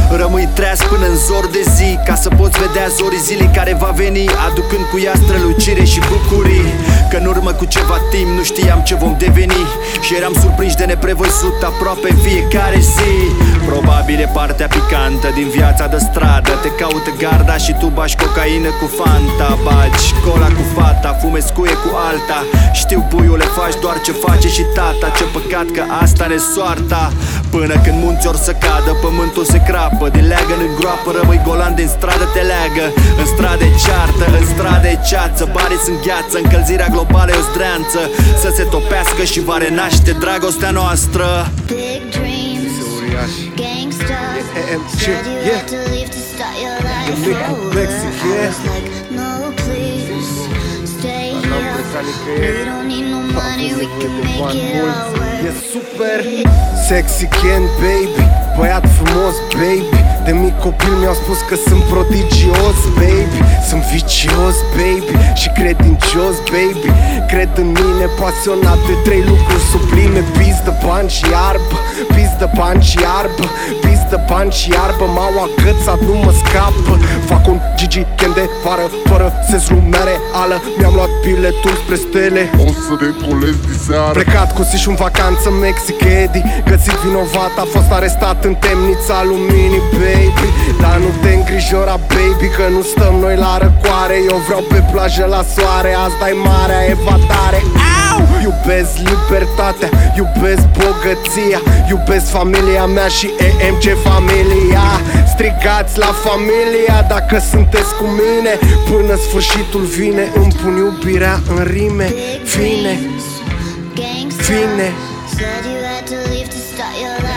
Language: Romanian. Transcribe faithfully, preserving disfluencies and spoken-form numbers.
Rămâi treaz până în zor de zi, ca să poți vedea zorii zilei care va veni, aducând cu ea strălucire și bucurii. Că în urmă cu ceva timp nu știam ce vom deveni și eram surprinși de neprevăzut aproape în fiecare zi. Probabil e partea picantă din viața de stradă. Te caută garda și tu bași cocaină cu Fanta, bagi cola cu fata, fumezi cuie cu alta. Știu, puiule, faci doar ce face și tata. Ce păcat că asta ne soarta. Până când munți or să cadă, pământul se crapă. Din leagăn în groapă rămâi golan, din stradă te leagă. În stradă e ceartă, în stradă e ceață. Barii sunt gheață, încălzirea globală e o zdreanță. Să se topească și va renaște dragostea noastră. Big dreams, gangsta, said you had to leave to start your life over. I was like, no please, stay here. We don't need no money, we can make it all work. E super sexy Ken, baby, băiat frumos, baby. De mic copil mi-au spus că sunt prodigios, baby. Sunt vicios, baby, și credincios, baby. Cred în mine, pasionat de trei lucruri sublime: pizdă, bani și iarbă, pizdă, bani și iarbă, pizdă, bani și iarbă. M-au agățat, nu mă scapă. Fac un Gigi Ken de vară, fără sens lumea reală. Mi-am luat biletul spre stele, o să decolez diseară. Plecat cu siși în vacanță în Mexic, Eddie. Găsit vinovat, a fost arestat în temnița luminii, baby. Dar nu te îngrijora, baby, că nu stăm noi la răcoare. Eu vreau pe plajă la soare, asta-i marea evadare. Au! Iubesc libertatea, iubesc bogăția, iubesc familia mea și E M G familia. Strigați la familia dacă sunteți cu mine. Până sfârșitul vine, îmi pun iubirea în rime. Fine, fine. Said you had to leave to start your life